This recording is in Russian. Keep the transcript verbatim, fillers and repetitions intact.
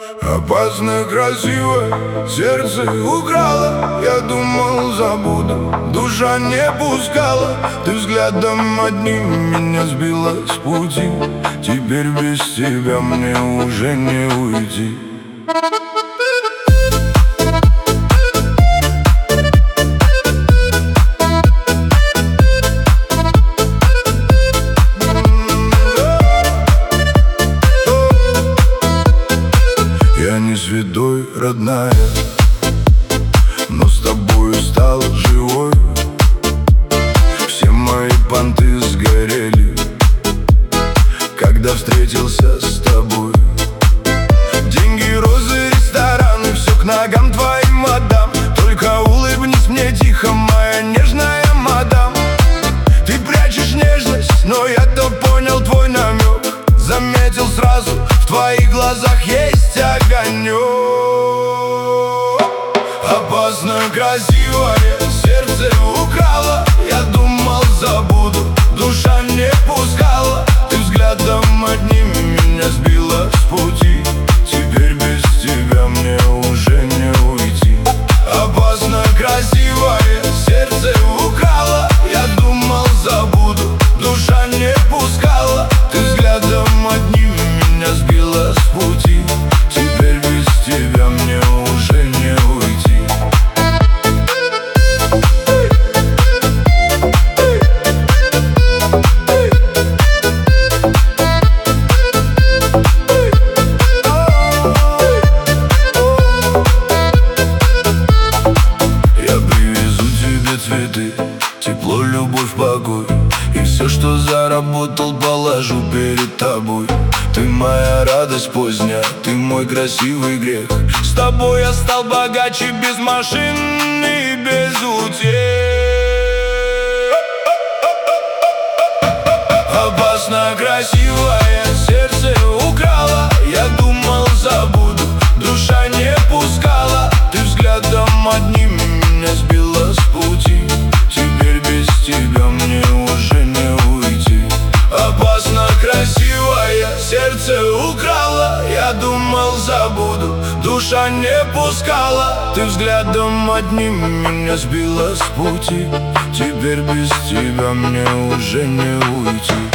Опасно красиво, сердце украла. Я думал, забуду, душа не пускала. Ты взглядом одним меня сбила с пути. Теперь без тебя мне уже не уйти. Я не святой, родная, но с тобою стал живой. Все мои понты сгорели, когда встретился с тобой. Деньги, розы, рестораны, все к ногам твоим мадам. Только улыбнись мне тихо, моя нежная мадам. Ты прячешь нежность, но я-то понял твой намек. Заметил сразу, в твоих глазах есть огонек. Опасно красивое, сердце украла. Я думал, забуду, душа не пускала. Ты взглядом одним меня сбила с пути. Теперь без тебя мне уже не уйти. Опасно красивое, сердце украла. Я думал, забуду, душа не пускала. Ты взглядом одним меня сбила с пути. Теперь без тебя мне уже не уйти. Я привезу тебе цветы, тепло, любовь, покой. И все, что заработал, положу перед тобой. Ты моя радость поздняя, ты мой красивый грех. С тобой я стал богаче, без машин и без утех. Опасно красивое, сердце украла. Я думал, забуду, душа не пускала. Ты взглядом одним меня сбила с пути. Теперь без тебя мне уже не уйти. Опасно красивое, сердце украла. Я думал, забуду, душа не пускала. Ты взглядом одним меня сбила с пути. Теперь без тебя мне уже не уйти.